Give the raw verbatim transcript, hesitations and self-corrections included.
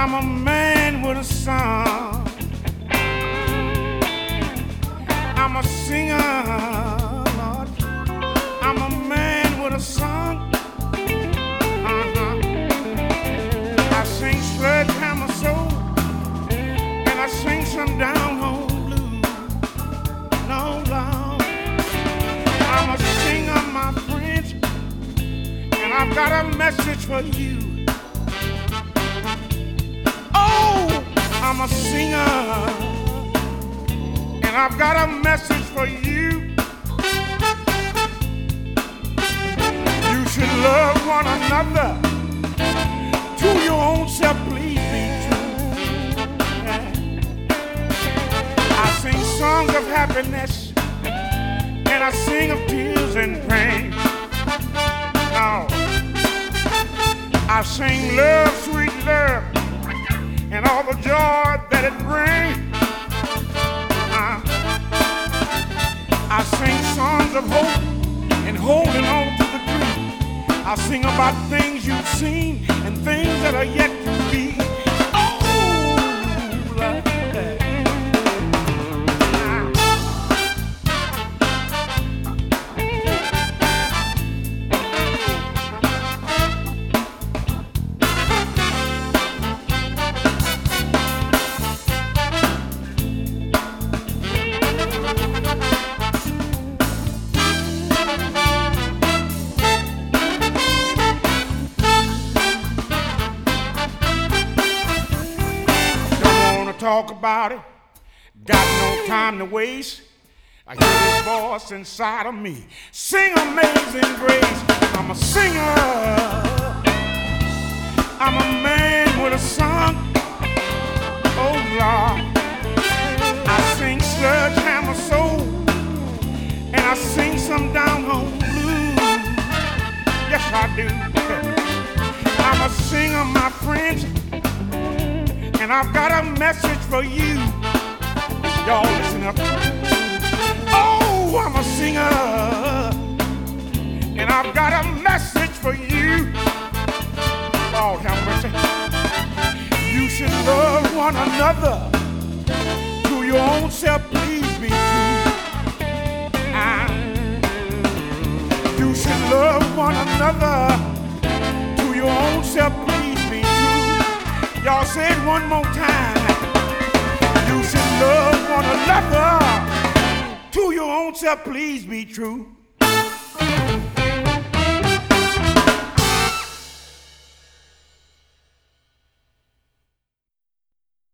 I'm a man with a song. I'm a singer, Lord. I'm a man with a song. Uh-huh. I sing sledgehammer soul, and I sing some down home blues. No, Lord. I'm a singer, my friends, and I've got a message for you. Oh, I'm a singer, and I've got a message for you. You should love one another to your own self, please be true. I sing songs of happiness, and I sing of tears and pain. Now, I sing love, sweet love, and all the joy that it brings. Uh, I sing songs of hope and holding on to the dream. I sing about things you've seen and things that are yet to be. Oh, like that. Talk about it, got no time to waste. I hear this voice inside of me sing Amazing Grace. I'm a singer, I'm a man with a song. Oh Lord, I sing sledgehammer soul, and I sing some down home blues. Yes I do. I'm a singer, my friends, and I've got a message for you. Y'all listen up. Oh, I'm a singer, and I've got a message for you. Lord have mercy. You should love one another to your own self, please be true. Ah, you should love one another to your own self, please be true. Y'all say it one more time. You should love one another to your own self, please be true.